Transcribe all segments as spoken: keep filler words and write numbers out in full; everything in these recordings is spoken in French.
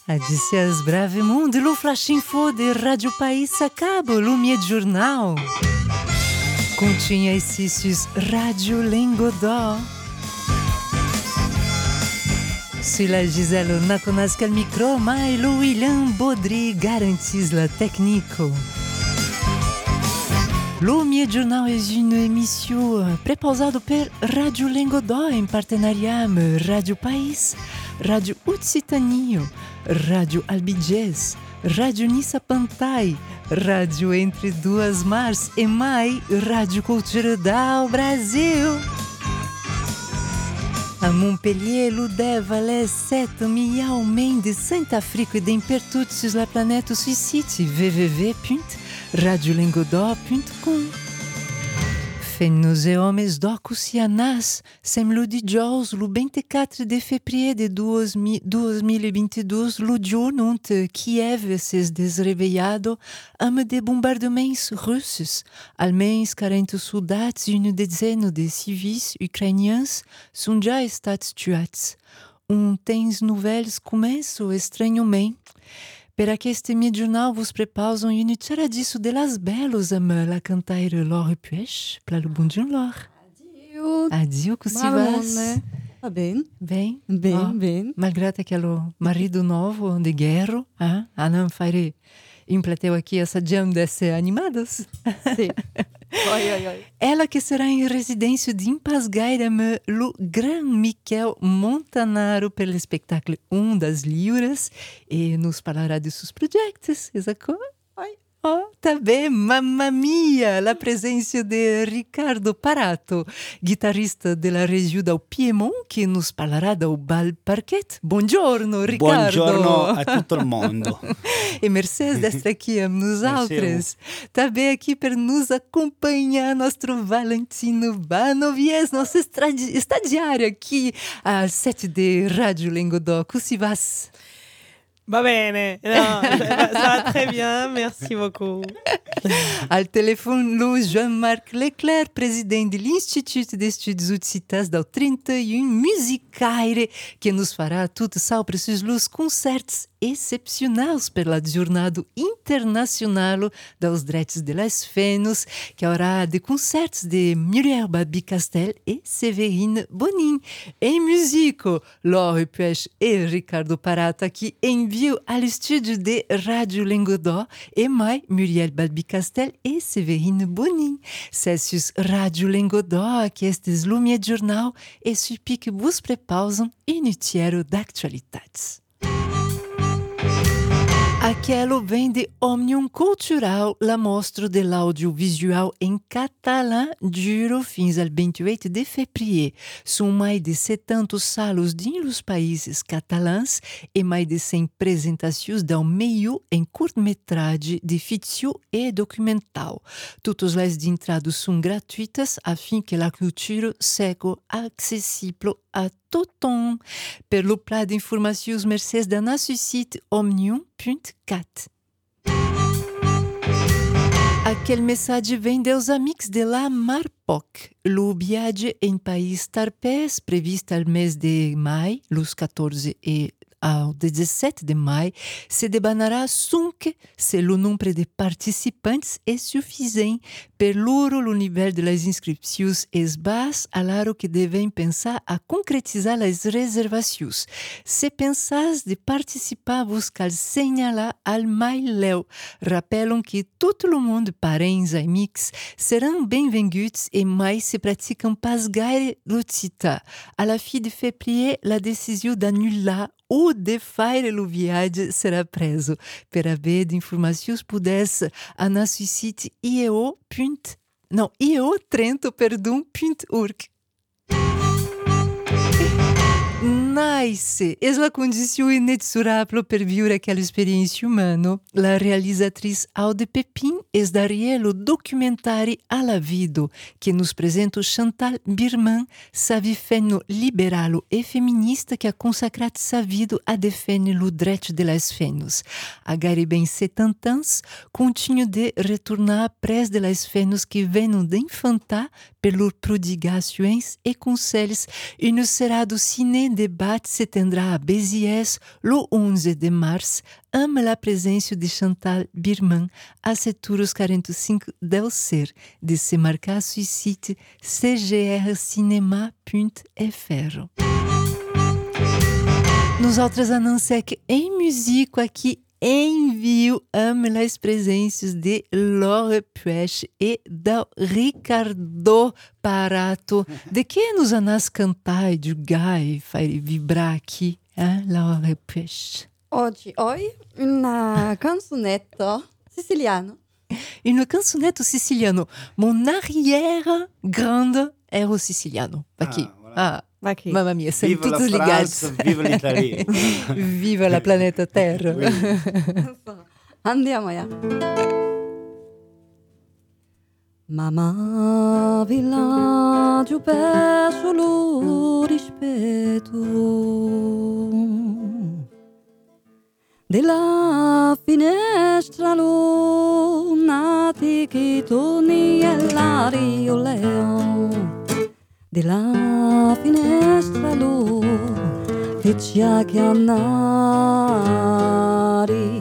Adicias Brave Monde, le flash info de Radio País acaba, le mieux journal. Continha ici sur Radio Lingodó. Sur la Gisèle Nakonas le micro, mais le William Baudry garantit la technique. Le mieux journal est une émission préparée par Radio Lingodó en partenariat avec Radio País, Radio Occitanie, Radio Albigés, Radio Nissa Pantai, Radio Entre Duas Mars e mais Radio Cultura do Brasil. A Montpellier, le Valais, sept millions de Saint-Afrique et d'impertudes sur la planète sur site w w w ponto radio lingodó ponto com. Fêmea e homens d'Ocucianas, sem le dijous, le vinte-quatre de février de deux mille vingt-deux, le jour ont Kiev s'est desreveillado amb de bombardements russos. Almenys quaranta soldats e une dizaine de civils ucraniens sont já estats tuats. Um temps nouvelles começam estranhamente. Per aquest miei jornal vos prepauso un txaradisso de las belos am la cantaire Laure Puech. Plalo bom dia, Laure. Adio. Adio, como se vas? Va bem. Bem? Bem, oh, bem. Malgrado aquele marido novo de guerra, ah, ah não, fare impleteu aqui essa jam desse animados. Sim. Oi, oi, oi. Ela que será em residência de Impasgaire me o Gran Miquel Montanaro pelo espetáculo Um das Liuras e nos falará de seus projetos, exato? Oi. Oh, também, mamma mia, a presença de Ricardo Parato, guitarrista da região do Piemont, que nos falará do Bal Parquet. Buongiorno, Ricardo. Buongiorno a tutto il mondo. E Mercedes desta aqui a nos outros. Também aqui para nos acompanhar nosso Valentino Banovies, nosso estagiário aqui às sete de Rádio Lingodó. Como se vas? Va bene, non, ça, ça va très bien, merci beaucoup. Al telefone, le Jean-Marc Leclerc, presidente do Instituto de Estudos Occitas do trinta e um Musicaire, que nos fará tudo sobre os concertos excepcionais pela Jornada Internacional dos Direitos de las Fêmeas, que haurá de concertos de Muriel Babi Castel e Séverine Bonin. Em música, Laure Puech e Ricardo Parato aqui enviam ao estúdio de Rádio Lingodó e mais Muriel Babi Castel e Séverine Bonin. Cessus Rádio Lingodó, que este é o meu jornal e supi que vos prepausam inutiero d'actualidades. Aquilo vem de Òmnium Cultural, la mostra de l'audiovisual em catalã dura fins al vinte-oito de fevereiro. São mais de setenta salas nos países catalãs e mais de cem apresentações do meio em curta-metragem de ficção e documental. Todas as entradas são gratuitas a fim que a cultura seja acessível a tothom. Per lo pla d'informacions mercès da nosso site omnium ponto cat. Aquel mensagem vem dos amigos de la Marpoc. O viagem em país tarpés previsto al mês de maio, los quatorze e ao dezessete de maio, se debanará cinco se o número de participantes é suficiente. Per loro, o nível das inscrições é baixo, alaro que devem pensar a concretizar as reservações. Se pensas de participar, buscar señalar al mail. Rappelam que todo o mundo, parentes e amigos, serão bem-vindos e mais se praticam pasgaire l'Occità. À la fin de fevereiro, a decisão d'annular ou de faire o viagem será preso. Per haver de informações, pudesse a nosso site ieo. Não, ieo trento, perdão, ponto org. Nice! É a condição inexorável per vivere aquela experiência humana. La realizatriz Aude Pepin é daria o documentário Alla Vido, que nos apresenta Chantal Birman, sabe feno liberal e feminista que ha consacrat sa vida a defender o direito de las fêmeas. A gari ben setenta anos, continua de retornar pres de las fêmeas que venham de infantar pelas prodigações e conselhos e no será do cine de debate se tendrá a Béziers le onze de mars, amb la presença de Chantal Birman a Seturos quarenta e cinco del Ser, de se marcar sur site c g r cinema ponto f r. Nosaltres anunciamos que em música aqui envio amb les presenças de Laure Puech e del Riccardo Parato. De que nos anas cantar e giocare e fare vibrar aqui, eh, Laure Puech? Oggi, oi, una canzonetta siciliana. Une canzonetto siciliano. Mon arrière grande ero siciliano. Aqui. Ah, voilà. Ah, Aqui. mamma mia, siamo Viva la tutti France, ligati. viva l'Italia. Viva la planeta Terra. Andiamo ya. Mamma villaggio perso lo rispetto della finestra lunati che torni all'aria leo della finestra lu che ci ha chiamati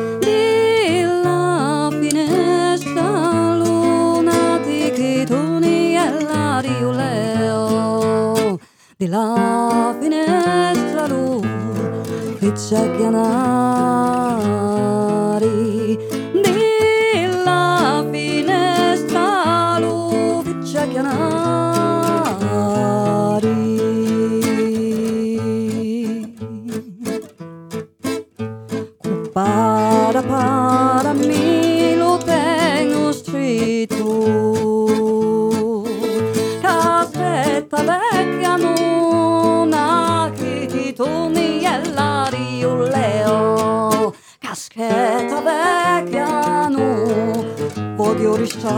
della finestra lunati che torni all'aria leo della finestra lu che ci ha chiamati della finestra lu che ci ha chiamati. Para para mí lo tengo scritto caspetta vecchia nonna che ti torni all'aria leo caschetta vecchia non voglio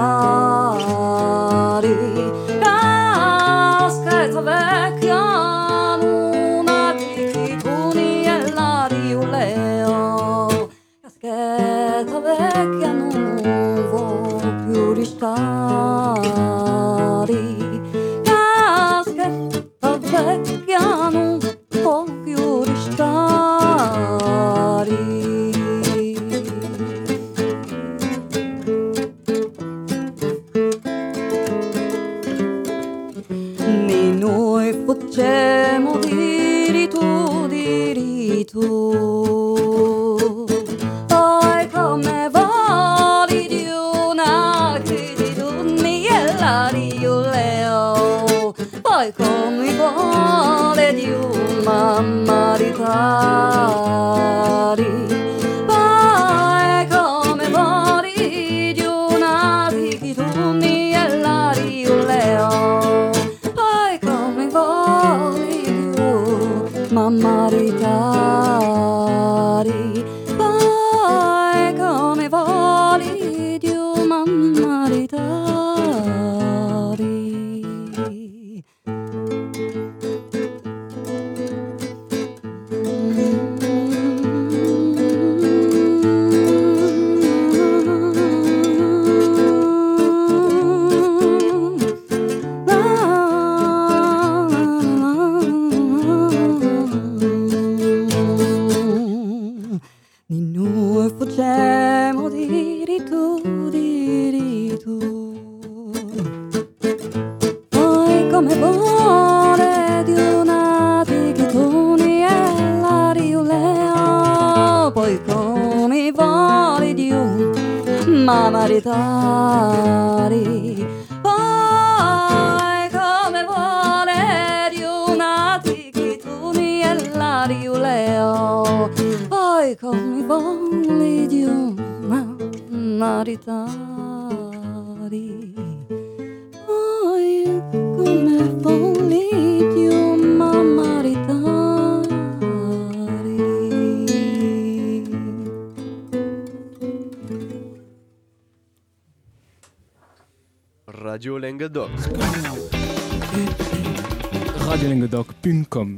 restare caschetta vecchia nonna che ti torni all'aria leo caschetta vecchia non voglio più restare caschetta vecchia non voglio restare. Né noi facciamo diritto diritto poi come voli di una che ti torni all'aria leo poi come vuole di una maritari poi come voli di una che ti torni all'aria leo poi come voli di una maritari poi come voli di una maritari. Ni noi facciamo diritto diritto poi come vuole di una che torni all'aria leo poi come vuole di una maritari poi come vuole di una che torni all'aria leo poi come vuole di una maritari poi come vuole di una maritari. Radio Languedoc. radio languedoc ponto com.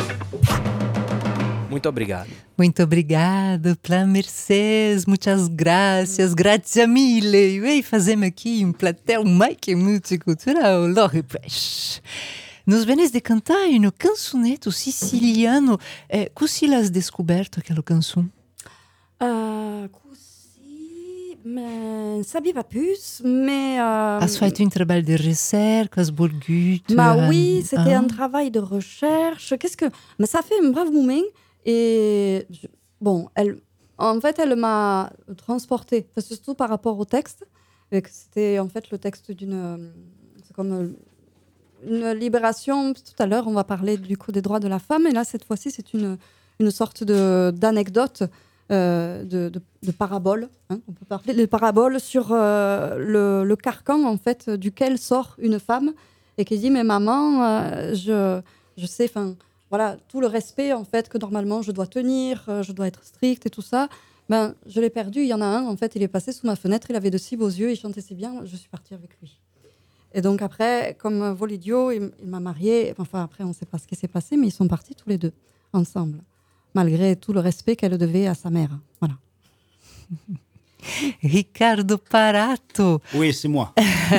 Muito obrigado. Muito obrigado, Plan Mercedes, muitas graças, grazie mille. E fazemos aqui um platel mais que multicultural, Laure Puech. Nos venes de cantar une canzonetto siciliano. Eh, così l'has descoberto quella canzone? Uh, così, ma sapevo plus, mais... Euh, Has fatto un travail de recherche, has volgut... Bah euh, oui, c'était hein? un travail de recherche. Qu'est-ce que... Mais ça fait un brave moment. Et je- bon, elle, en fait, elle m'a transportée, parce que surtout par rapport au texte. Et que c'était en fait le texte d'une... euh, C'est comme euh, une libération. Tout à l'heure, on va parler du coup des droits de la femme. Et là, cette fois-ci, c'est une, une sorte de, d'anecdote, euh, de, de, de parabole. Hein, on peut parler de parabole sur euh, le, le carcan en fait, duquel sort une femme et qui dit « Mais maman, euh, je, je sais, enfin, voilà, tout le respect en fait que normalement je dois tenir, euh, je dois être stricte et tout ça. Ben, je l'ai perdu. Il y en a un, en fait, il est passé sous ma fenêtre, il avait de si beaux yeux, il chantait si bien, je suis partie avec lui. » Et donc après, comme vol idiot, il, il m'a mariée. Enfin, après, on ne sait pas ce qui s'est passé, mais ils sont partis tous les deux, ensemble, malgré tout le respect qu'elle devait à sa mère. Voilà. Riccardo Parato, Oui, c'est moi.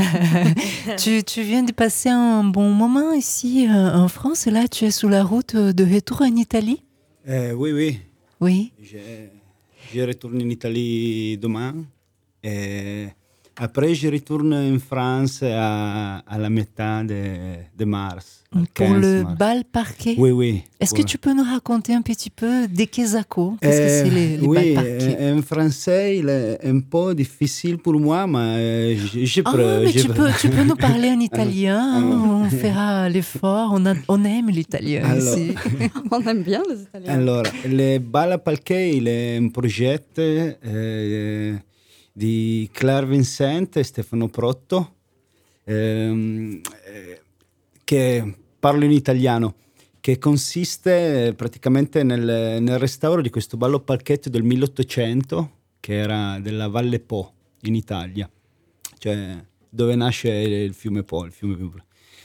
tu, tu viens de passer un bon moment ici euh, en France et là tu es sur la route de retour en Italie? Euh, oui, oui. Oui. Je, je retourne en Italie demain. Et après, je retourne en France à, à la metà de, de mars. Pour quinze le mars. bal parquet. Oui, oui. Est-ce Ouais. que tu peux nous raconter un petit peu des Quesaco? Qu'est-ce que Euh, c'est les, les oui, bals parquets? euh, en français, il est un peu difficile pour moi, mais euh, je, je Ah, peux- mais je tu peux, tu peux nous parler en italien, hein, on fera l'effort, on, a- on aime l'italien Alors. ici. On aime bien les Italiens. Allora, le Bal Parquet il è un progetto eh, di Claire Vincent e Stefano Protto ehm, eh, che parlo in italiano, che consiste eh, praticamente nel, nel restauro di questo ballo parquet del milleottocento che era della Valle Po in Italia, cioè dove nasce il fiume Po, il fiume più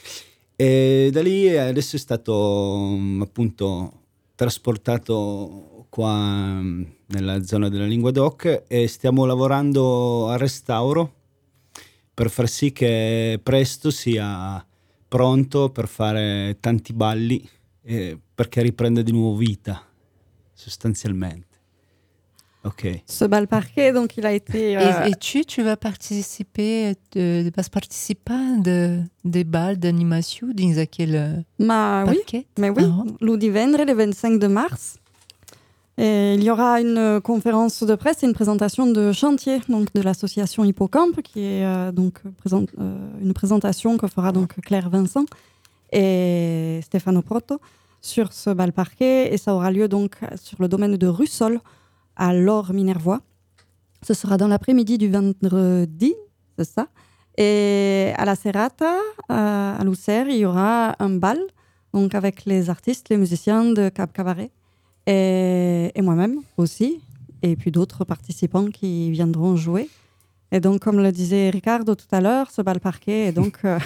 e da lì adesso è stato mm, appunto trasportato qua mm, nella zona della Linguadoc e stiamo lavorando al restauro per far sì che presto sia pronto per fare tanti balli eh, perché riprende di nuovo vita sostanzialmente. Ok. Ce bal parquet, donc il a été... euh, Et, et tu, tu vas participer, de, vas participer de, des balles d'animation dans quel ma, oui, parquet? mais oui, Ah. lo divendres, le vingt-cinq de mars. Et il y aura une conférence de presse et une présentation de chantier donc de l'association Hippocampe, qui est euh, donc présent, euh, une présentation que fera donc Claire Vincent et Stefano Protto sur ce bal parquet. Et ça aura lieu donc sur le domaine de Russol, à Laure Minervois. Ce sera dans l'après-midi du vendredi, c'est ça. Et à la Serrata, euh, à Lucerne, il y aura un bal, donc avec les artistes, les musiciens de Cap Cabaret, et, et moi-même aussi, et puis d'autres participants qui viendront jouer. Et donc, comme le disait Ricardo tout à l'heure, ce bal parquet est donc... euh,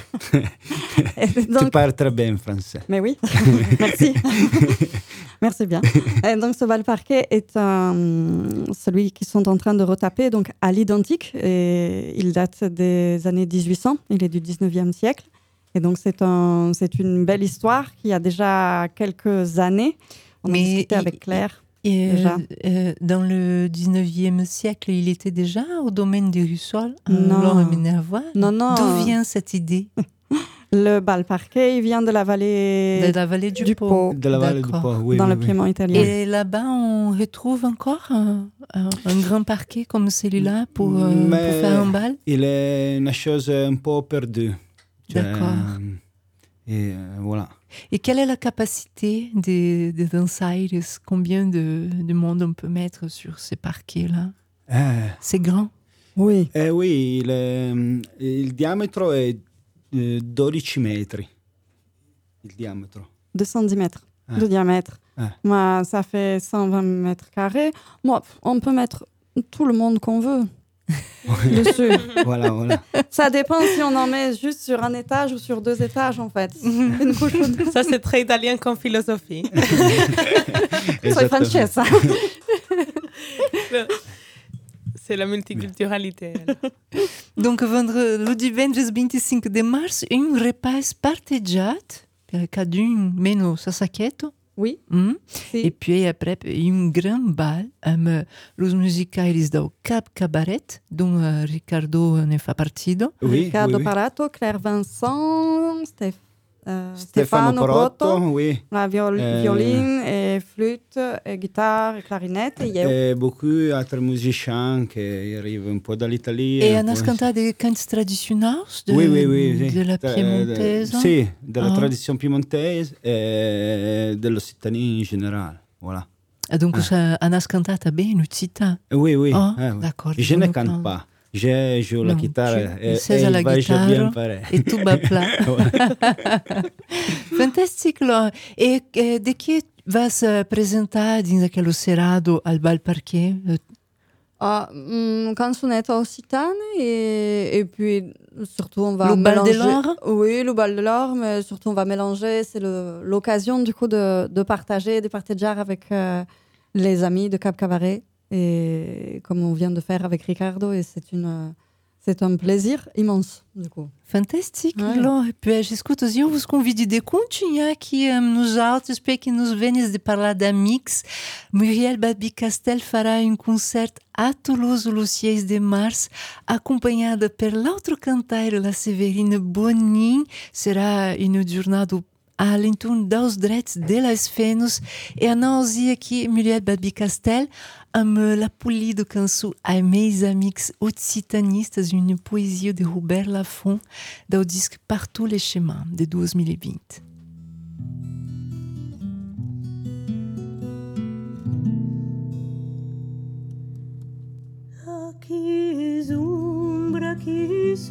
et donc- Tu parles très bien français. mais oui, merci. Merci bien. Et donc, ce bal parquet est un, celui qu'ils sont en train de retaper donc, à l'identique. Et il date des années dix-huit cents. Il est du dix-neuvième siècle. Et donc, c'est, un, c'est une belle histoire qui a déjà quelques années. On Mais a discuté il- avec Claire. Et, Déjà. euh, dans le dix-neuvième siècle, il était déjà au domaine du Russol, à Non. Laure Minervois. Non, non. D'où vient cette idée Le bal parquet, il vient de la vallée de la vallée du, du Pô. Pô, De la Valle du D'accord. Po, oui. dans oui, le oui. Piémont italien. Et là-bas, on retrouve encore un, un- un grand parquet comme celui-là pour, euh, Mais- pour faire un bal. Il est une chose un peu perdue. Cioè, D'accord. Et euh, voilà. Et quelle est la capacité des, des danseurs? Combien de, de monde on peut mettre sur ces parquets-là? Eh, C'est grand. Oui. eh oui, il, è- il diametro è eh, dodici metri. Il diametro. deux cent dix mètres Ah. de diamètre. Ah. Moi, ça fait cent vingt mètres carrés. Moi, on peut mettre tout le monde qu'on veut dessus. Voilà, voilà. Ça dépend si on en met juste sur un étage ou sur deux étages, en fait. Une couche ou deux. Ça, c'est très italien comme philosophie. Soy Esattamente. francesa. C'est la multiculturalité. Donc, vendre, le divendres vinte-cinc de mars, un repas partejat cada um menos a saqueto. Oui. Mm? Sì. E poi après un gran bal amb los musicaires del Cap Cabaret, dont uh, Ricardo ne fa partido. Oui, Riccardo oui, oui. Parato, Claire Vincent, Steph, euh, Stefano Stefano Protto, Protto, oui. la viol- Euh, violine et flûte et guitare et clarinette. Et io. Et beaucoup d'autres musiciens qui arrivent un peu dall'Italia. E hanno poi- cantato dei canti tradizionali de, Oui, oui, oui, oui. della Tra- piemontese? Sì, della Ah. tradizione piemontese e dell'Occitanie in generale. Voilà. E dunque Ah. hanno cantato bene l'Occità. Oui, oui. Ah, eh, oui. d'accord, Je ne donc, chante ah. pas. Je joue la Non, chitarra tu- et, sais et à la il va guitare bien pareil. et tout bas plat. Fantastico, Laura. E eh, de che vas a presentare in aquello serado al Bal Parquet? Eh, Ah, hum, canzonette occitane et, et puis surtout on va Le bal de mélanger. l'or. Oui, le bal de l'or, mais surtout on va mélanger. C'est le- l'occasion du coup de, de partager, de partager avec euh, les amis de Cap Cabaret et comme on vient de faire avec Ricardo et c'est une euh, c'est un plaisir immense du coup. Fantastico, Ouais. Laura. E poi, escuta, eu vos convido de continuar aqui um, nos altos, para que nos venhas de falar da Mix. Muriel Babi Castel fará um concerto a Toulouse, o seis de março, acompanhada por l'altro cantaire, la Severina Bonin. Será uma jornada a l'entorn dels drets de les fenos e a nós aqui Muriel Babi Castel amb la polida cançó a meus amics occitanistes, uma poesia de Robert Laffont del disc Partout les chemins de dois mil e vinte. Qui is ombra, qui is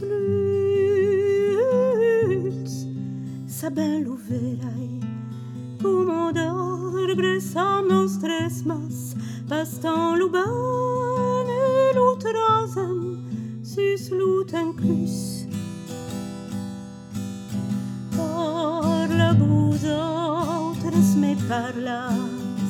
luz, sa bel uverai, como d'arbre sa nostres mas, bastant l'uban e l'utrasem, sus l'uten clus. Parla vos autres me parlas,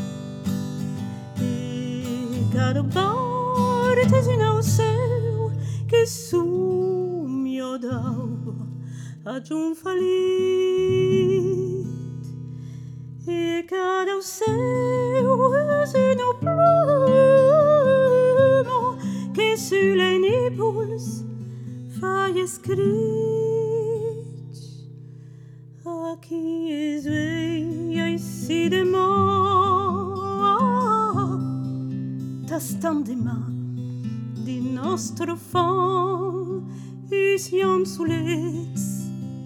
e cada partes in au seu, que sumio dau, ad un falit, e cada seu es une plume, que sur les nipples faille escrit, a qui es veille ici de moi, tastam de main di nostro fond, ision sulets,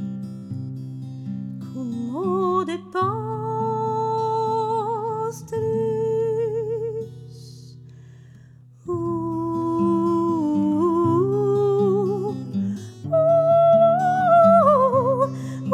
como de pastres. Ooh, ooh, ooh,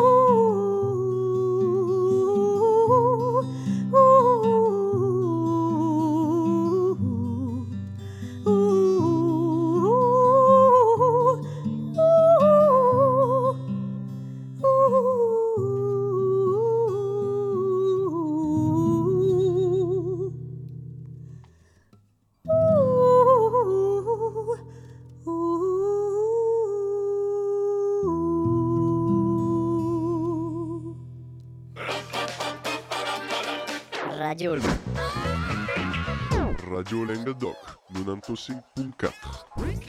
Radio Radio Languedoc, novantacinc punt quatre.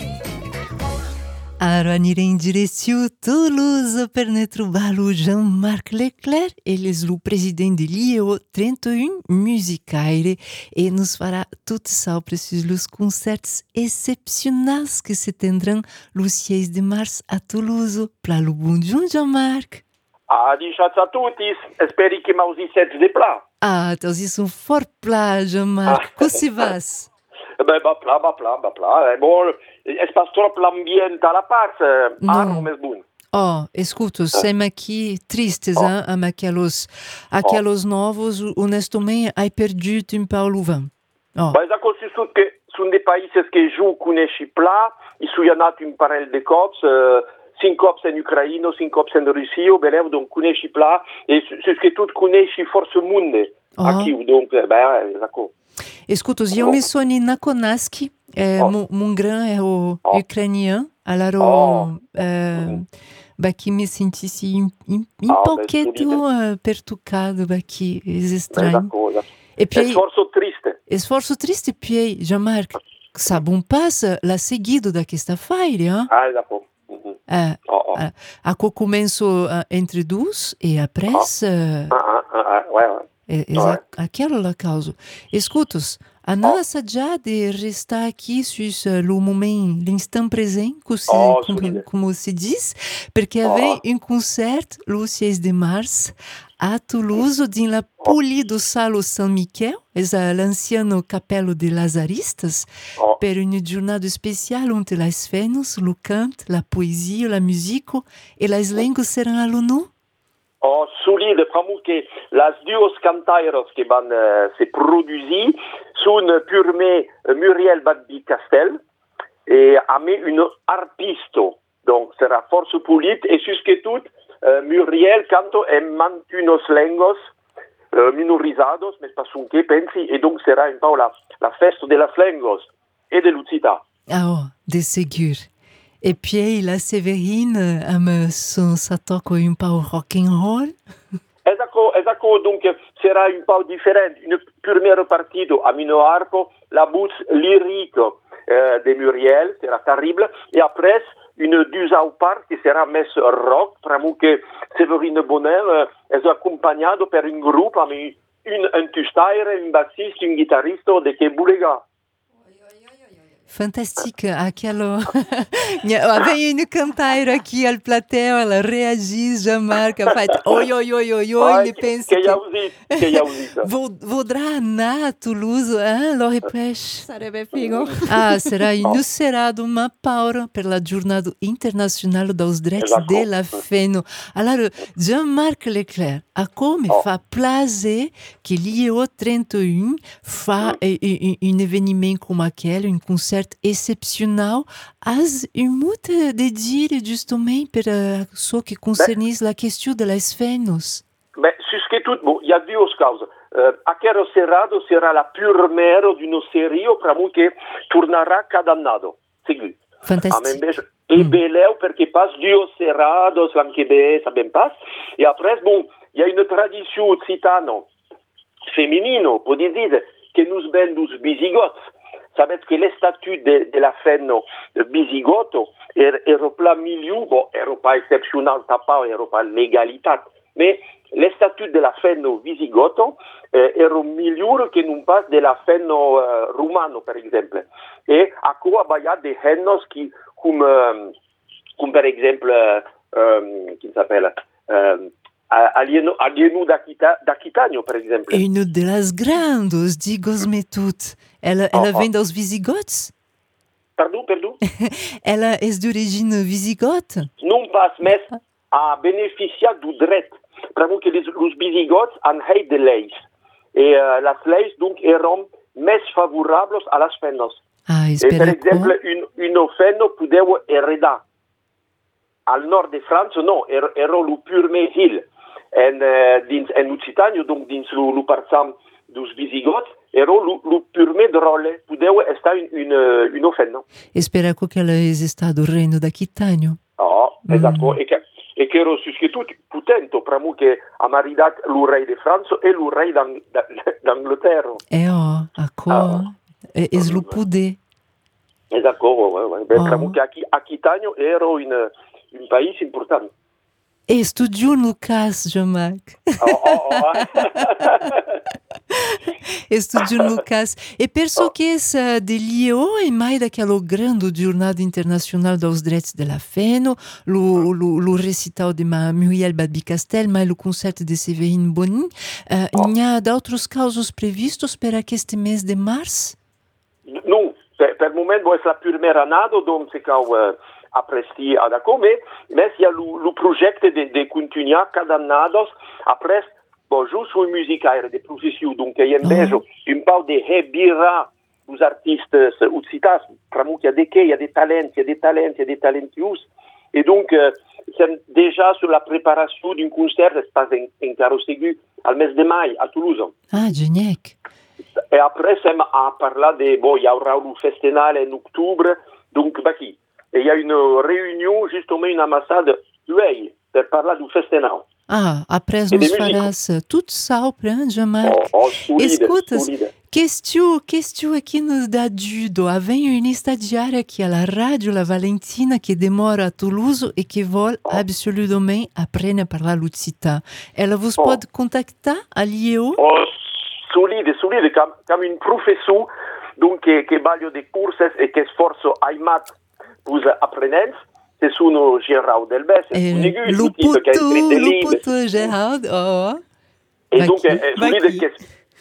Ara anirem em direção a Toulouse para trobar o Jean-Marc Leclerc. Ele é o presidente de l'I E O trinta e um Musicaire e nos fará tudo sobre os concertos excepcionais que se tendrão no seis de março a Toulouse. Plalo bonjour, Jean-Marc. Ah, diciamo a tutti, spero che mi siete di plà. Ah, então isso é um forte plá, Jean-Marc. Ah. Como se vas? Ben, ba pla, ba pla, ba pla. Eh, bon, è pas trop l'ambiente alla paz. Eh, ah, non è buono. Oh, escuta, siamo aqui tristes, Oh. hein, amb aqueles, aqueles novos, honestamente, hai perduto un peu le vent. Oh. Ma è così che sono dei paesi che io conosco plà, e sono nato un parel di cops, eh, cinque cops in Ucraina, cinque cops in Russia, bene, donc conosco plà, e c'est che tu conosci forse il mondo. Oh. Aqui, donc, eh, ben, d'accord. Escuta, eu me soni na Konaski, eh, Oh. mon, mon grand é o Oh. ucraniano, alors Oh. eh, Baqui me senti assim, um, um Ah, pouquinho uh, perturbado aqui, é estranho. D'accord, d'accord. E poi, Esforço triste. esforço triste, e poi, Jean-Marc, sabe um passo, l'ha seguido da questa feira, hein? Ah, d'accord. Mhm. Uh, Oh, oh. uh, a começo uh, entre dus e après, uh, Ah, ah, ah, ah, ouais, ouais. é, é Ouais. aquela la causa. Escutos, a nossa já de restar aqui sur le moment, l'instant présent, como se, Oh, como, solide. como se diz, porque Oh. havia um concerto, le seis de março, a Toulouse, din la Poli do Salo San Miquel, é l'anciano capello de Lazaristas, Oh. per une giornata speciale onde las fenos, lo canto, la poesia, la musica e las línguas serão a l'onu. Oh, solide, pramu che las duos cantairos che van uh, se produsi sun purme uh, Muriel Badbi Castel e a me un arpisto, donc sarà forse pulit e susque tout uh, Muriel canto e mantunos lengos uh, minorizados, mais pas sunque pensi, e donc sarà un po' la, la festa de las lengos e de l'Ucita. Ah, oh, de segur. E poi la Severine, am son sa toco un po' rock and roll. Esatto, esatto, donc sarà un po' differente. Une première partie a mino arpo, la bouche lyrique euh, de Muriel, sarà terrible, et après une deuxième part qui sera messe rock, pramu che Severine Bonheur euh, è accompagnato per un gruppo, avec un, un tustaire, un bassiste, un guitariste de che bulega. Fantastique, aquela... Havia une cantaira aqui al plateau, ela reagis, Jean-Marc, a fait oi, oi, oi, oi, oi, ele pensa che... Che jausit, che jausit. Vodrà anar a Toulouse, hein, lo repêche. Sarebbe figo. Ah, será inuserado uma paura per la giornata internazionale dos drets Esatto. de la feno. Alors, Jean-Marc Leclerc, a come Oh. fa plaisir que l'I E O trinta e um fa mm. un, un événement comme aquele, un concert excepcional, as un mot de dire justement per uh, ce qui concerne la question de las fenos. Beh, susque tout, bon, il y a deux causes. Uh, Aquero Serrado sarà la primera di una serie pramu che tornerà cada anno. Seguì. Fantastique. E Mm. beleu perché pas duos serrados, anche be, ça ben pas. Et après, bon, il y a une tradition occitano, féminino, può dire, che nous ben dos visigots. Savez que les statuts de, de la fenno bisigoto er, ero pla milieu, bon, ero pas exceptionnel, tapa, ero pas legalitat, mais les statuts de la fenno visigoto eh, ero miglior che non pas de la fenno uh, rumano, per esempio. E a quoi bah, il y a des hennos qui, comme, euh, comme par exemple, euh, qui s'appelle, euh, Alieno, alieno d'Aquita, d'Aquitano, per esempio. Une de las grandes, digos-me tout. Ela, ela Oh, oh. vem dos visigots? Pardon, pardon? Ela é de origine visigote? Non pas, mais a beneficiat du dret. Pramu que les, los visigots han heit de leis. Et uh, las leis, donc, eran més favorables a las fenos. Ah, Et, per espera exemple, un, un feno podeu heredar. Al nord de França, no, er, era lo pur més il. En, uh, dins, en Occitània, donc, dins lo, lo parçam dos visigots, era lo, lo pur més drole. Podeu estar un, un, un feno. Espera que ela é estado reino d'Aquitània. Oh, Mm. esatto. E che, e che ero suscetut potento, pramu che ha maridat lo re de Franza e lo re d'Ang- d'Angleterra. É, ó, a co... Ah. É, é lo poder. Esatto, ouais, ouais. Ben, Oh. pramu che Aquitania era un, un país important. E studiou no caso, Jean-Marc. Oh, oh, oh. Studiou no caso. E penso que essa de l'I E O é mais daquela grande jornada internacional dos direitos de la feno, lo, lo, lo recital de Muriel Badbi Castel, mais o concerto de Severine Bonin. Uh, Oh. Há outros causos previstos para este mês de março? Non, per, per moment, bon, è la primera annata, donc c'est quand uh, apresti ad acome, mais il y a le, le projet de, de continuer cada annados, après, bon, juste sur musique aire de procession, donc il y a un beso, un peu de rebira os artistes occitas, pramu qu'il y a des quais, il y a des talents, il y a des talents, il y a des talentueux, et donc, euh, c'est déjà sur la préparation d'un concert, c'est pas encara segui, al mes de mai, a Toulouse. Ah, geniec. Et après, c'est à parler de, bon, il y aura le festival en octobre, donc, bah, qui? Et il y a une réunion, justement, une ambassade Duei, per parlare di festenau. Ah, après E nos de música. faràs tudo sempre, hein, Jean-Marc? Oh, oh, solide, Escuta, solide. Question, question aqui no da Judo. Vem uma estagiária aqui à rádio, a Valentina, que demora a Toulouse e que vol Oh. absolutamente aprender a falar l'Occità. Ela vos Oh. pode contactar à l'I E O? Oh, solide, solide, comme, comme un professeur, donc, che, che baglio di curses e che sforzo aimat pus apprenents, se sono Gerard Delbes, Eh, un aigu, lo un tipo che ha scritto puto, lo libri. puto, Gerard. Oh. E Va dunque chi? è Va solide chi? che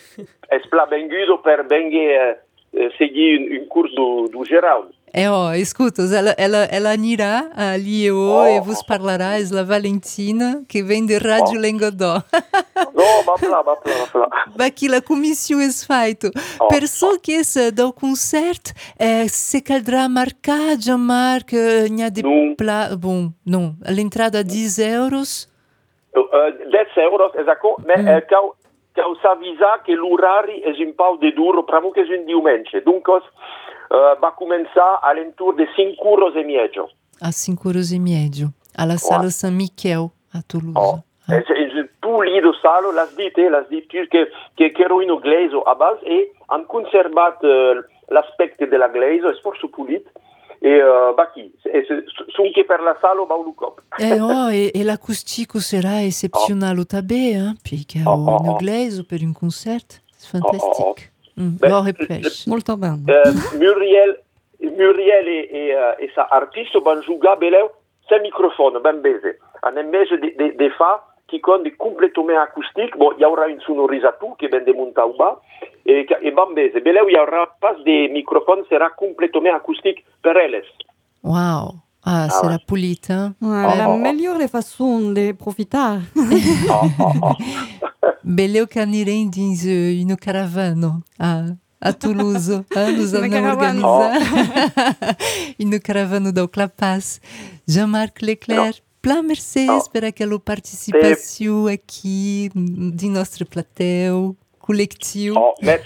è splavenguto per venire eh, seguire un, un corso do Gerard. É, ó, escuta, ela, ela, ela irá à l'I E O Oh. e vos parlará a Valentina, que vem de Rádio Oh. Lengodó. No, va là, va là, va là. Aqui a comissão é feita. Oh. Perso que esse do concerto, eh, se caldrá marcar, Jean-Marc, eh, n'ha de Non. pla... Bom, não, l'entrada a dez euros. Uh, dez euros, esatto, ma Mm. eh, cau, cau s'avvisa che l'orari è un po' di duro, proprio che è un diumenge. Dunque, uh, va cominciare all'intorno di cinque euros e mezzo. A cinco euros e meio. Alla sala San Michel, a Toulouse. Oh. Ah. Eh, se- se tu lì do salo, las dite, las dite che, che, che ero in inglese a base e hanno conservato uh, l'aspetto della glaise, è forse pulito. E uh, va chi? E se- sono che per la sala va un cop. Eh, oh, e, e l'acoustico sarà eccezionale também, hein? Perché Oh, oh, oh, in oh. inglese per un concerto. C'est fantastique. Mm. Beh, L'or e pesce. Molto bene. Uh, Muriel, Muriel e, e, uh, e sa artista vanno giocare beleu sem microfono, ben bese. En invece de, de, de fa qui con di completamente acoustique, bon, il y aura une sonorisation qui vient de monter au bas, et, et ben bese. Beleu, il y aura pas de microphone, sera complètement acoustique per elles. Wow. Ah, sarà ouais. pulita. Ouais, Oh, la oh, oh. meilleure façon de profiter. Oh, oh, oh. Beleu che anirem dins uh, una caravana a, a Toulouse. Ah, nous Una allons caravana. organizar una caravana do Clapas. Jean-Marc Leclerc, plein merci Oh. per aquela participação aqui de nosso plateau coletivo. Oh, mer-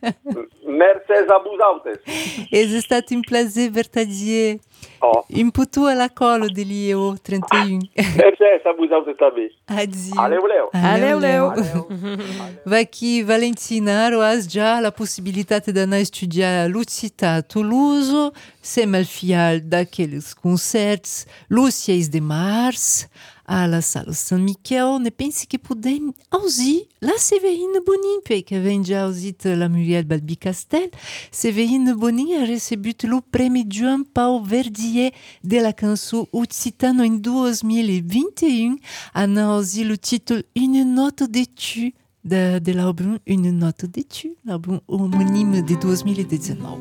merci a vous autres. É stato un plaisir verdadeiro. Oh, Un poutou à la colle de l'I E O trinta e um. merci a vous autres também. Adieu. Allez, Léo. Allez, Léo. Vai aqui, Valentina, aroas già la possibilità de anar studiar l'Occità a Toulouse, sem al fial daqueles concerts, los seis de março, a la sala San Michel, ne pensi que podem ausi la Severine Bonin, perché vem già ausit la Muriel Balbicastel. Severine Bonin ha recebut lo premi Joan Paul Verdier de la cançó Occitano em dois mil e vinte e um, a ausi le título Une note de tu de, de l'album Une note de tu, l'album homonyme de dois mil e dezenove.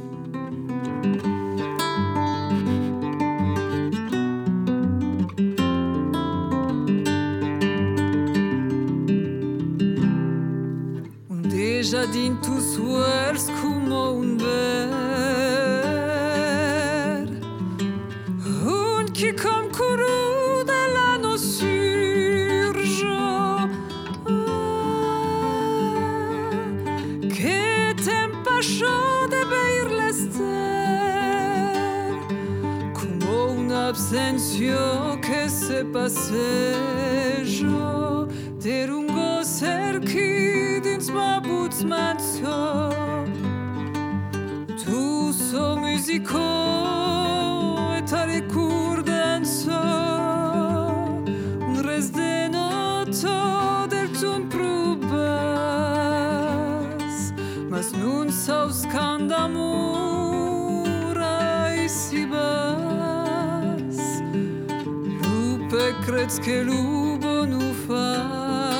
Déjà dintus suers como un ver un qui comme couru de l'anno surge ah, che tempasciò de beir l'ester como un absenzio che se passeggio de lungo cerchi dins ma butzmanzo tu so musico e tale curdanzo un res de noto del tun probas mas nun saus candamura e si bas lupe creds che lubo nu fa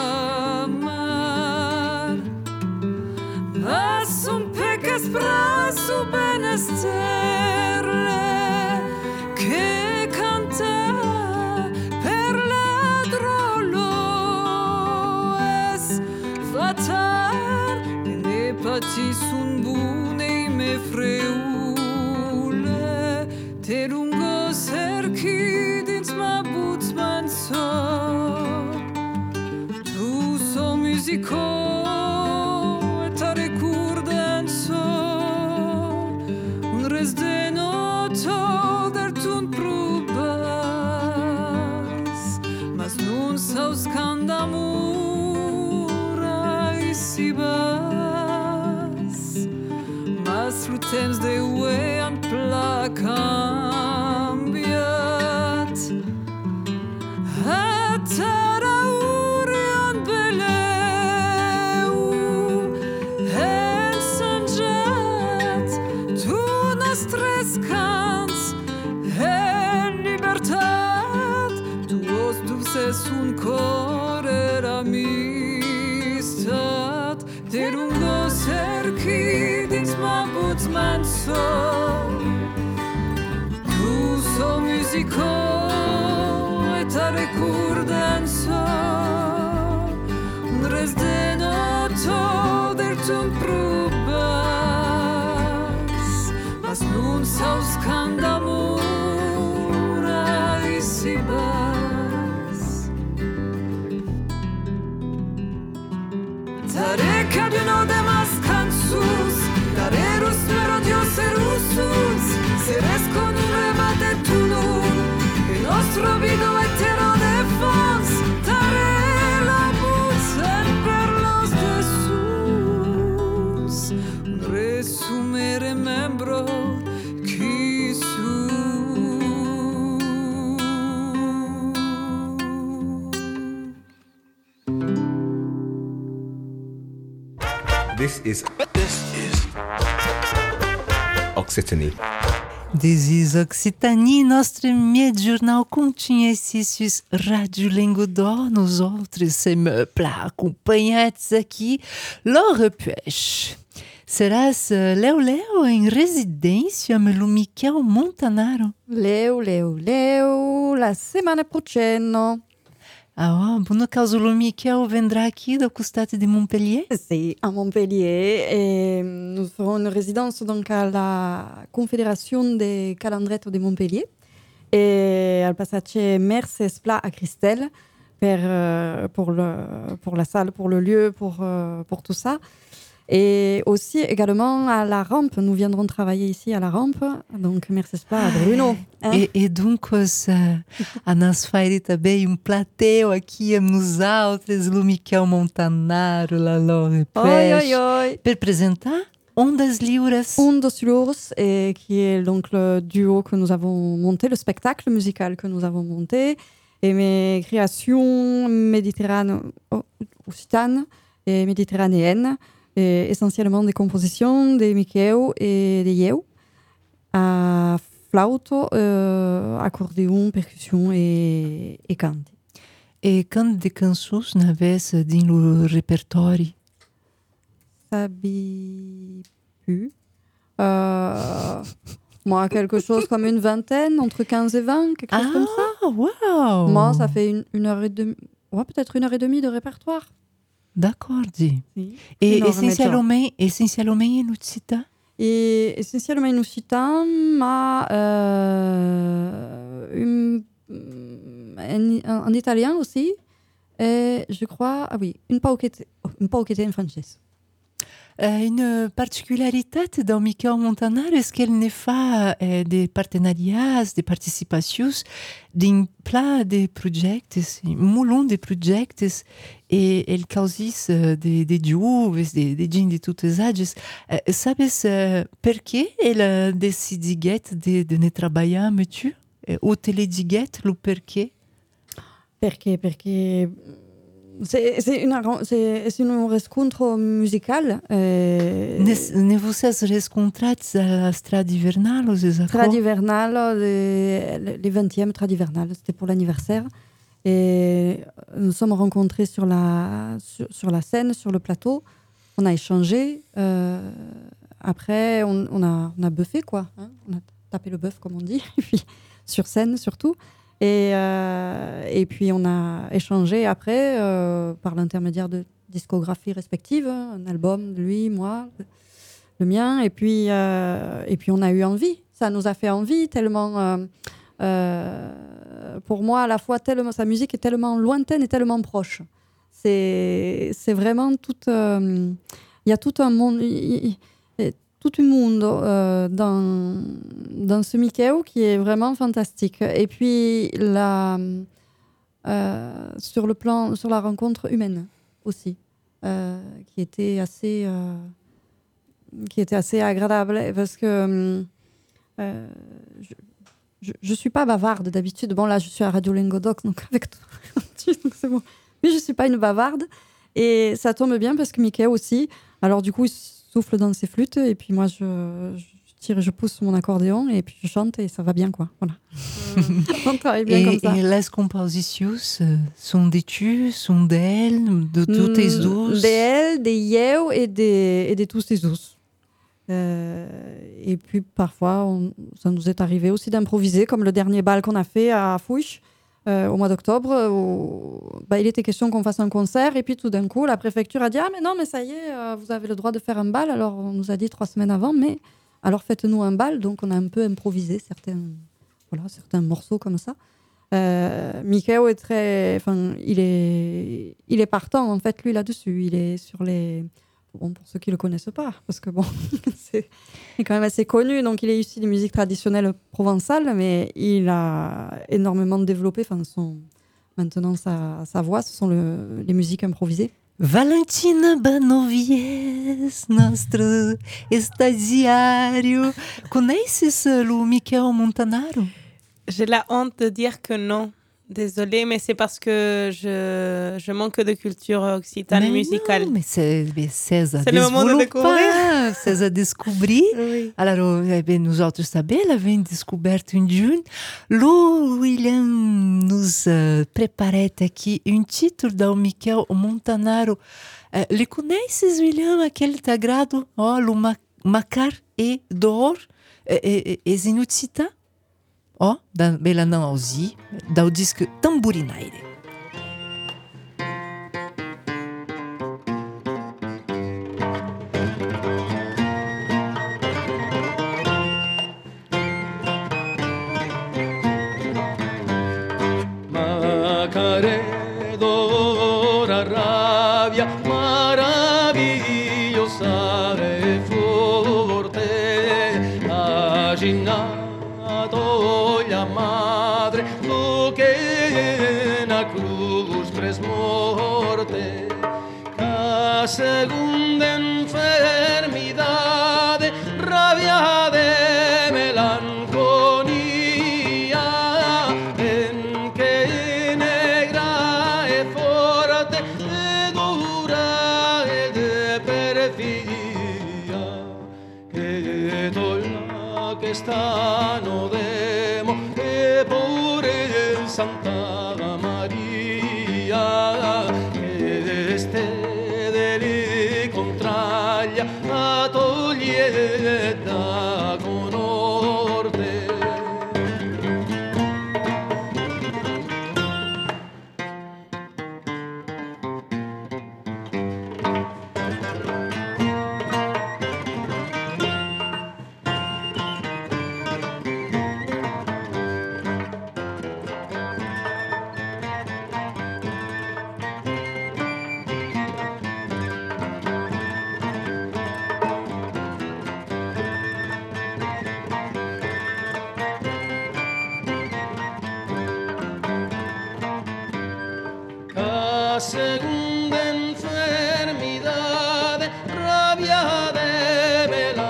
mas un pecas brazo benesterle che canta per ladrolo es fatar e ne patis un bune me freule te lungo cerchi dins ma butzmanzo tu so musico de noto del tun probas pas lo temps de ue han pla canviat. A tarauri han beleu ensanjat tu nostres cants en libertat tuos dulces un core amistat de lungo cerchi dins ma buts manso tu so musico et a recordanza un res de noto del tum probas mas nun saus can d'amor ici bas Tareka di no de mas cansus Darerus melodios e russus Seres con un remate tu nun Il nostro vido etero de fons Tare la bucen per los de sus Un resume remembro chi su This is this is Occitanie. This is Occitanie, nostre miei jornal continha ici sur Radio Lingodó. Nous autres sommes plats acompanhados aqui. Laura Peixe. Serás Leo Leo em residência no Michel Montanaro? Leo, Leo, Leo, la semana prochaine. Ah, oh, no caso, o Michel vendrá aqui do costado de Montpellier? C'est à Montpellier et nous ferons une résidence donc à la Confédération des Calandrettes de Montpellier et al passace Merces Pla à Christelle per, euh, pour, le, pour la salle, pour le lieu, pour, euh, pour tout ça. Et aussi également à la rampe, nous viendrons travailler ici à la rampe, donc Merces Pla à Bruno. Hein? E, e dunque a nas fare também um plateio aqui nos altos, o Michel Montanaro, la Laura Peixe, per apresentar Ondas Liures. Ondas Liures, et qui est donc le duo que nous avons monté, le spectacle musical que nous avons monté, et mes créations méditerranéennes oh, occitanes et méditerranéennes, et essentiellement des compositions de Michel et de Yeo, à flauto, euh, accordéon, percussion et, et canti. E quant de cançons n'avez dans le répertoire? Sabi plus. Euh, moi, quelque chose comme une vingtaine, entre quinze et vingt, quelque chose ah, comme ça. Wow. Moi, ça fait une, une heure et demie, ouais, peut-être une heure et demie de répertoire. D'accord. Sì. E essenzialmente, essenzialmente in Occitan? Et essentiellement in Occitan, ma euh, une, en, en italien aussi, et je crois, ah oui, une pauquette, une pauquette en français. Euh, une particularité dans Michel Montanaro, est-ce qu'elle ne fait euh, des partenariats, des participations dans plein de projets, moulons de projets, et elle cause euh, des, des duos, des, des gens de toutes les âges. Euh, sabes euh, pourquoi elle a décidé de, de ne travailler, monsieur? Ou te le dit, le pourquoi? Perché, perché c'est, c'est, une, c'est, c'est un rencontre musical. Eh, ne, ne vous êtes rencontrés à la Stradivernale, c'est ça? Stradivernale, les, les vingtièmes Stradivernale, c'était pour l'anniversaire. Et nous sommes rencontrés sur la, sur, sur la scène, sur le plateau. On a échangé. Euh, après, on, on, a, on a buffé, quoi. Hein, on a tapé le bœuf, comme on dit. Et puis, sur scène, surtout. Et, euh, et puis, on a échangé après, euh, par l'intermédiaire de discographies respectives. Un album, lui, moi, le mien. Et puis, euh, et puis, on a eu envie. Ça nous a fait envie, tellement... Euh, euh, pour moi, à la fois, tellement, sa musique est tellement lointaine et tellement proche. C'est, c'est vraiment tout... Il euh, y a tout un monde... Y, y, tout un monde euh, dans, dans ce Michel qui est vraiment fantastique. Et puis, la, euh, sur le plan, sur la rencontre humaine aussi, euh, qui était assez... Euh, qui était assez agréable parce que euh, je ne suis pas bavarde d'habitude. Bon, là, je suis à Radio Lingodoc, donc avec tout, donc c'est bon. Mais je ne suis pas une bavarde. Et ça tombe bien parce que Mickey aussi. Alors, du coup, il souffle dans ses flûtes et puis moi, je, je tire et je pousse mon accordéon et puis je chante et ça va bien, quoi. Voilà. On travaille bien et, comme ça. Et les compositions sont des tu, sont d'elle, de toutes les douces. D'elle, des yeux et des, et de tous les douces. Euh, et puis parfois, on, ça nous est arrivé aussi d'improviser, comme le dernier bal qu'on a fait à Fouche euh, au mois d'octobre. Où, bah, il était question qu'on fasse un concert et puis tout d'un coup, la préfecture a dit « Ah mais non, mais ça y est, euh, vous avez le droit de faire un bal. » Alors on nous a dit trois semaines avant, mais alors faites-nous un bal. Donc on a un peu improvisé certains, voilà, certains morceaux comme ça. Euh, Mikao est très, enfin, il est, il est partant en fait lui là-dessus. Il est sur les Bon, pour ceux qui ne le connaissent pas, parce que bon, c'est il est quand même assez connu, donc il est issu des musiques traditionnelles provençales, mais il a énormément développé, enfin, son, maintenant sa, sa voix, ce sont le, les musiques improvisées. Valentina Banovies, nostro estagiario. Conheces o Michel Montanaro? J'ai la honte de dire que non. Désolée, mais c'est parce que je, je manque de culture occitane mais musicale. Non, mais c'est, c'est à c'est le moment de découvrir. C'est à descobrir. Oui. Alors, eh bien, nous autres também, ela vem descoberto em junho. Lu William nos uh, preparou aqui um título do Michel Montanaro. Uh, le conheces, William, aquele tagrado? Oh, o Macar e Dor, e Inutsita? Oh, da Bela não auzi, da o disco Tamburinaire. Macaredora rabia maravillosa e forte, agina la madre, tu que na cruz pres morte, a segunda enfermidade, rabia de melancolía, en que negra e forte, e dura e de perfidia, que tola que está no de Santa Maria, che este deli contraglia a toglietta con orte. Segunda enfermidad, rabia de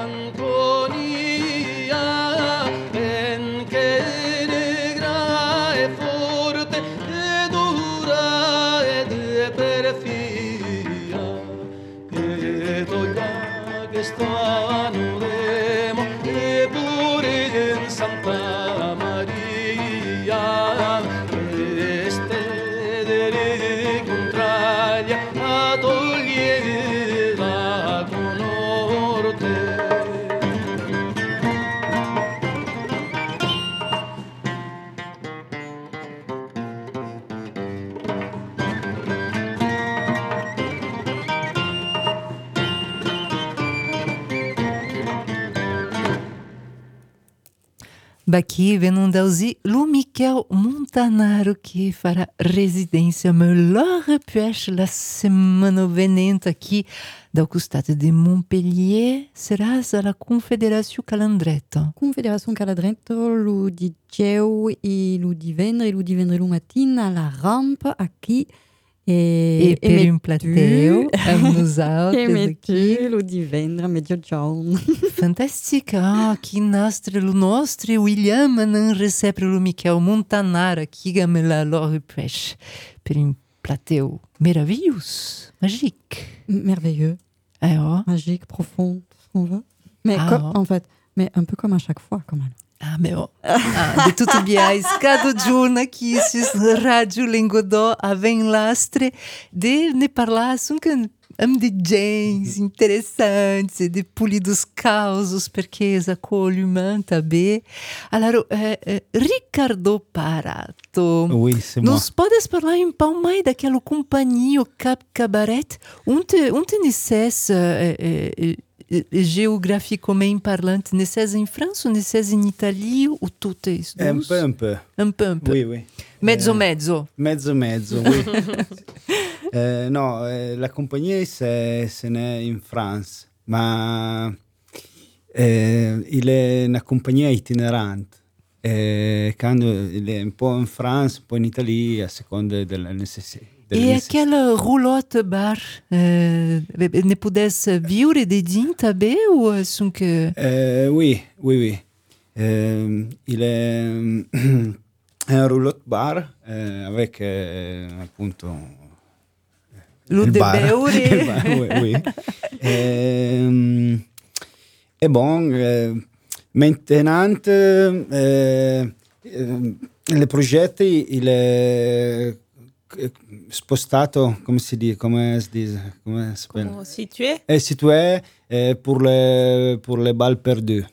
melancolía, en que negra e forte, e dura e de perfia, que toglia che stanno demo, e pure in Santa Maria, este a togliera con orte. Baqui venundauzi Lu Michel Montanaro que fará residência melhor peixe la semana venente aqui da costado de Montpellier serás a la Confederação Calandretto. Confederação Calandretto lo di geu e lo di vendre e lo di vendre lo matin à la rampe aqui E, e per e un plateo amb E nosaltres me aqui. tu lo divendra mezzogiorno. Fantàstic. Ah, aqui nostre, lo nostre William non recebe lo Miquel Montanara aqui amb la Lore Pêche per un plateu merveilleux, magique. Merveilleux, Eh, oh. magique, profond, tout ce qu'on veut. Mais Ah, comme, oh. en fait, mais un peu comme à chaque fois quand même. Ah, meu. Ah, de tudo biais, cada giorno aqui, sus Rádio Lengodó, avem lastre de ne parlar que am de gens interessantes, de polidos causos, perché acolho manta bem. Allora, eh, eh, Ricardo Parato, Oui, c'est moi. nos podes falar um pouco mais daquela companhia Cap Cabaret, onde, onde necess eh, eh, eh, géographiquement parlant, necess em França ou necess em Italia ou tudo isso? Un peu, un peu. Un peu, un peu. Oui, oui. Mezzo, Euh, mezzo. Mezzo, mezzo, oui. Euh, non, euh, la compagnie, c'est, c'est né en France, mais euh, il est une compagnie itinérante. Et quand il est un peu en France, un peu en Italie, à seconde de la nécessité. E aquela roulotte bar, eh, ne podes viure de din também ou assim que... Euh, oui, oui, oui. Euh, il est euh, un roulotte bar euh, avec euh, appunto Lo il de bar. beure. Il bar, oui, oui. Euh, et bon, euh, maintenant, euh, euh, le projet, il est spostato, come si dice, come si dice, come si appelle? Comment situé? È situé eh, pour le pour les balles perdues.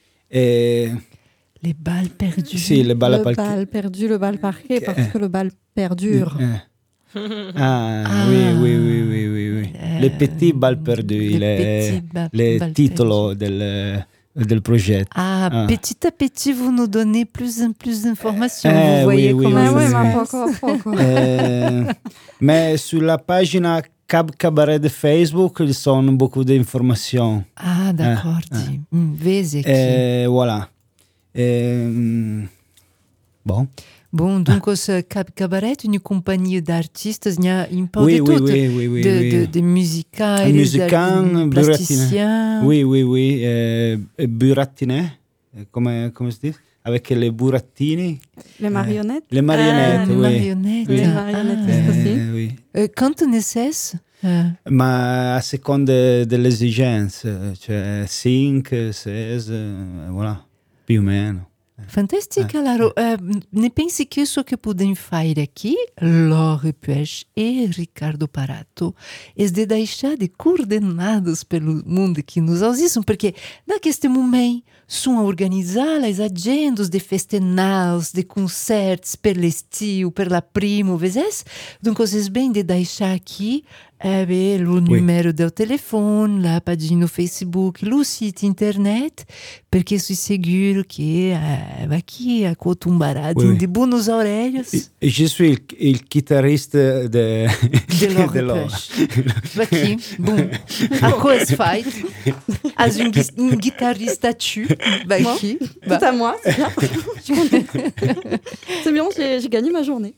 Et Les balles perdues. si, les balles Le par- bal perdu, le bal parqué, parce que le bal perdure. Eh. Ah, Ah. oui, oui, oui, oui, oui, oui. Eh, Les petits balles perdues, les le, petits ba- le balles titolo del, del progetto. Ah, Ah. petit à petit, vous nous donnez plus en plus d'informations. Eh, vous voyez oui, oui, comment oui, ça oui, se oui. passe. Poco a poco. Eh, mais sur la pagina Cab Cabaret de Facebook, il sont beaucoup d'informations. Ah, d'accord. Ah, dis. Hum, vezi aqui. Et voilà. Et, hum, bon. Bom, donc esse Cap Cabaret, une compagnie d'artistes, il y a un peu Oui, de oui, tout. oui, oui, oui, de, oui. de, de musicais, Musicants, plasticiens. Oui, oui, oui. Euh, burattine, come, come si dit? Avec les burattini. Les marionnettes. Les marionnettes, Ah, oui. les marionnettes. Les Ah. marionnettistes aussi. Eh, oui. Euh, quand necesse euh, Ma a seconda delle esigenze, cioè cinque, sei, voilà, più o meno. Fantástico, allora, eh, ne pensi che isso que podem fare aqui, Lore Pêche e Ricardo Parato, é de deixar de coordenados pelo mundo que nos assistem, porque naquele momento são a organizar as agendas de festivais, de concertos per l'estiu, per la primo, vezes? Donc, vocês bem de deixar aqui eh, beh, o número do telefone, la pagina no Facebook, o site internet, perché sono sicuro che eh, aqui a Cotumbará Oui, oui. de Buenos Aires. Et je suis il, il guitariste de, De Lore de Lore. Pêche. Aqui, bom, a coisa faz. As um, gui- um guitarrista tu, vai Moi, aqui. Tout à moi, c'est bien. Je suis contente. C'est bien, j'ai j'ai gagné ma journée.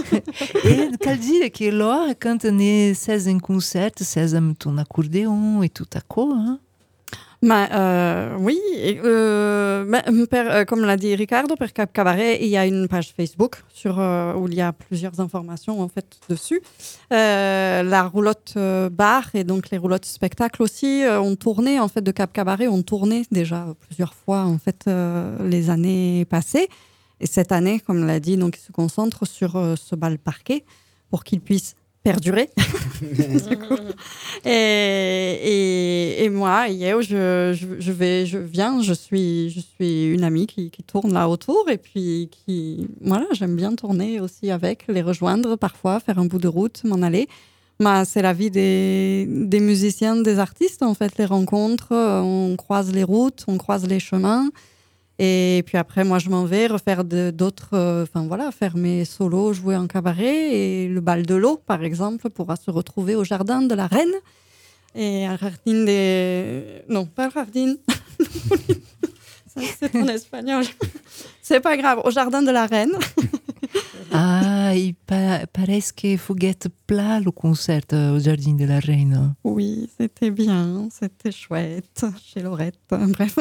E quer dizer que Lore canta ne ses em concerto, ses am ton acordeon e tout à quoi, hein? Bah, euh, oui, et, euh, bah, per- euh, comme l'a dit Ricardo, per Cap Cabaret, il y a une page Facebook sur, euh, où il y a plusieurs informations en fait dessus. Euh, la roulotte euh, bar et donc les roulottes spectacle aussi euh, ont tourné en fait de Cap Cabaret, ont tourné déjà plusieurs fois en fait euh, les années passées. Et cette année, comme l'a dit, donc il se concentre sur euh, ce bal parquet pour qu'il puisse perdurer. Du coup. Et, et, et moi, hier, je, je, je, vais, je viens, je suis, je suis une amie qui, qui tourne là autour et puis qui, voilà, j'aime bien tourner aussi avec, les rejoindre parfois, faire un bout de route, m'en aller. Mais c'est la vie des, des musiciens, des artistes, en fait, les rencontres, on croise les routes, on croise les chemins. Et puis après, moi, je m'en vais refaire de- d'autres, enfin voilà, faire mes solos, jouer en cabaret. Et le bal de l'eau, par exemple, pourra se retrouver au jardin de la Reine. Et al jardín de... Non, pas le jardín. Ça, c'est en espagnol. C'est pas grave, au jardin de la Reine. Ah, e pa- parece que Foguete plat le concert au Jardin de la Reine. Oui, c'était bien, c'était chouette, chez Laurette, bref.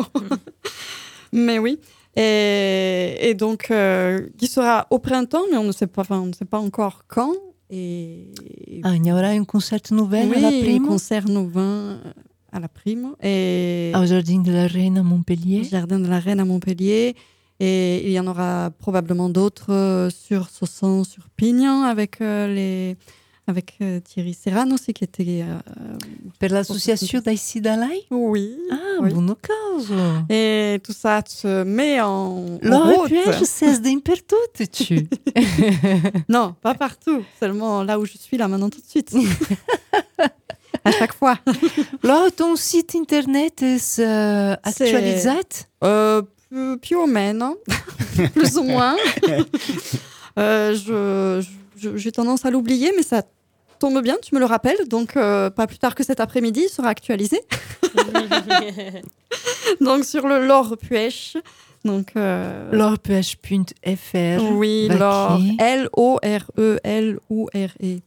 Mais oui, et, et donc, euh, qui sera au printemps, mais on ne sait pas, enfin, on ne sait pas encore quand. Et... Ah, il y aura un concert nouvel oui, à la Prime? un concert nouveau à la Prime. Et... Au Jardin de la Reine à Montpellier? Au Jardin de la Reine à Montpellier. Et il y en aura probablement d'autres euh, sur Soissons, sur Pignan, avec, euh, les, avec euh, Thierry Serrano aussi, qui était... Euh, per l'association d'Aïssi Dalai? Oui. Ah, oui. buono caso. Et tout ça se met en, en Là, route. tu es, cesse d'impertuto, tu. Non, pas partout. Seulement là où je suis, là, maintenant, tout de suite. À chaque fois. Là, ton site internet est euh, actualisé? Euh, più o meno, plus ou moins. euh, je, je, j'ai tendance à l'oublier, mais ça tombe bien, tu me le rappelles. Donc, euh, pas plus tard que cet après-midi, il sera actualisé. Donc, sur le Laure Puech. Donc, euh... laure puech point f r. Oui, Laure. L O R E L U R E.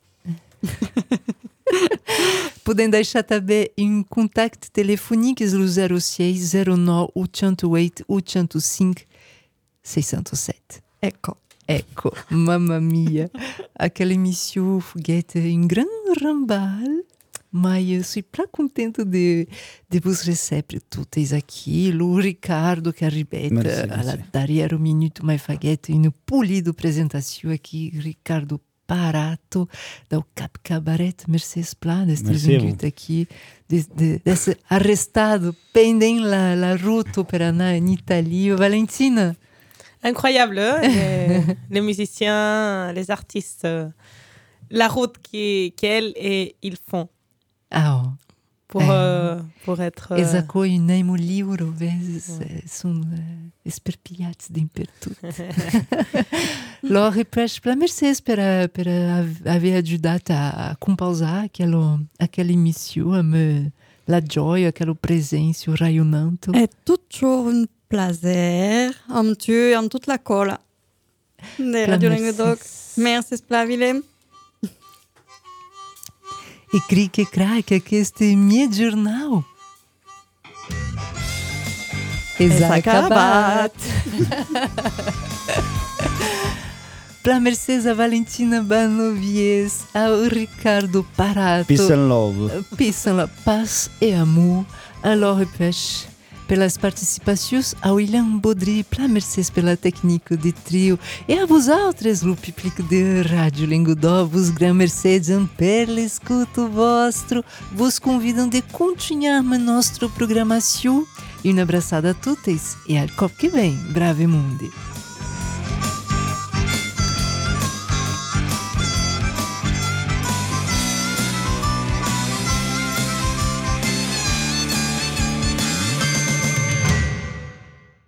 Podem deixar também um contacto telefônico no zero seis zero nove oito oito oito cinco seis zero sete. Ecco. Ecco, mamma mia. Aquela émission Foguete um grande rambal. Mas eu sou muito contente de, de vos receber todos aqui. O Ricardo que arribeta a dar um minuto mais Foguete e no polido apresentação aqui. Ricardo Parato, do Cap Cabaret, Mercedes Pla, deste vingut aqui, de, de, desse arrestado pendant la, la route pour aller en Italie. Valentina? Incroyable, les, les musiciens, les artistes, la route qu'elles et ils font. Ah, oh. Pour, euh, pour être... Eles acolhem o livro, vezes são esperpiados de impertuto. Laure Puech, pela Mercedes, per, per aver aiutato a composar aquela, aquela émission, a me, la gioia, aquela presença, o rayonnante. È toujours un plaisir, am tu, am toute la cola. De Radio Languedoc. Merci, Splavile. E crique craque que este meu jornal. Exacabat. Para Mercedes, a Valentina Banovies, ao Ricardo Parato. Peace and love. Peace and love. Paz e amor. A Laure Puech. Pelas participações, a William Baudry, para Mercedes pela técnica de trio, e a vos outros, o público de Rádio Languedoc, vos gran Mercedes, per l'escuto vostro, vos convidam de continuar a nossa programação. E uma abraçada a todos e ao cop que vem, Brave Mundi.